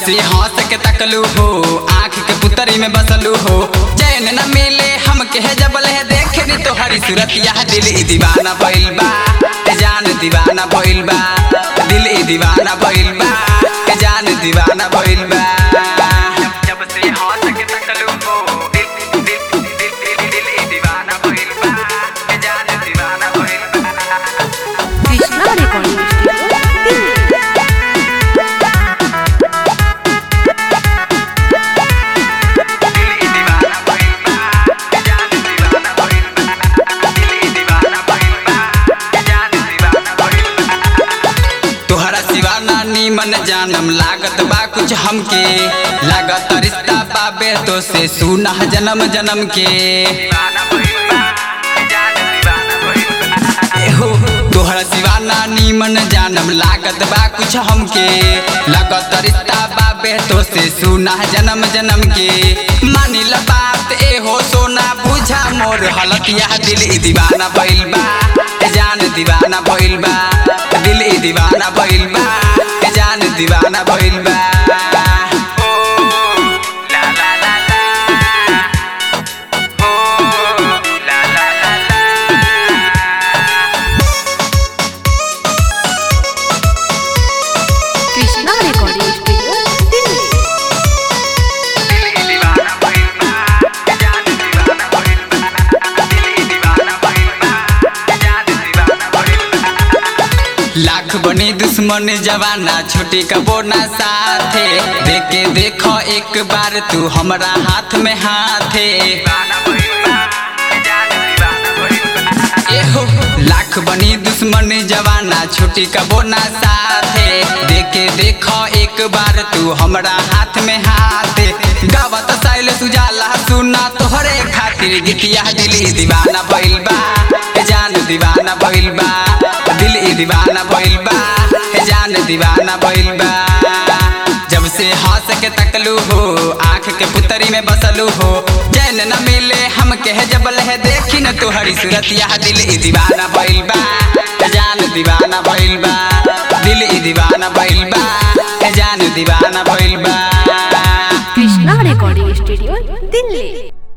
से हंस के तकलू हो, आँख के पुतरी में बसलू हो, चैन न मिले हमके है जबल है देखनी तो हरी सूरत यह दिल ई दीवाना भइल बा, जान दीवाना भइल बा, दिल ई दीवाना भइल बा, जान दीवाना भइल बा। जब से हंस के तकलू हो, दिल ई दीवाना भइल बा, जान दीवाना भइल बा। कृष्णा रिकॉर्डिंग मन जानम लागत बा कुछ हमके, लागत रिश्ता बाबे तो से सुना जन्म जन्म के। एहो तोहरा सिवा नानी मन जानम लागत बा कुछ हमके, लागत रिश्ता बाबे तो से सुना जन्म जन्म के। मानी ल बात एहो सोना बुझा मोर हालत यह दिल ई दीवाना भइल बा, जान दीवाना भइल बा, दिल ई दीवाना भइल बा, जान दीवाना भइल बा। Krishna recording studio Delhi. लाख बनी दुश्मन जवाना छोटी का बोना साथे, देखे देखो एक बार तू हमरा हाथ में हाथे। एहो लाख बनी दुश्मन जवाना छोटी का बोना साथे, देखे देखो एक बार तू हमरा हाथ में हाथे। गावत साइल सुजाला सुना तोहरे खातिर गीतिया दिल ई दीवाना भइल बा, जान दीवाना भइल बा, दिल ई दीवाना भइल बा, जान दीवाना भइल बा। जब से हंस के तकलू हो, आँख के पुतरी में बसलू हो, चैन न मिले हमके है जबल है देखी न तोहरी सूरत यह दिल ई दीवाना भइल बा, जान दीवाना भइल बा, दिल ई दीवाना भइल बा, जान दीवाना भइल बा। Krishna recording studio Delhi.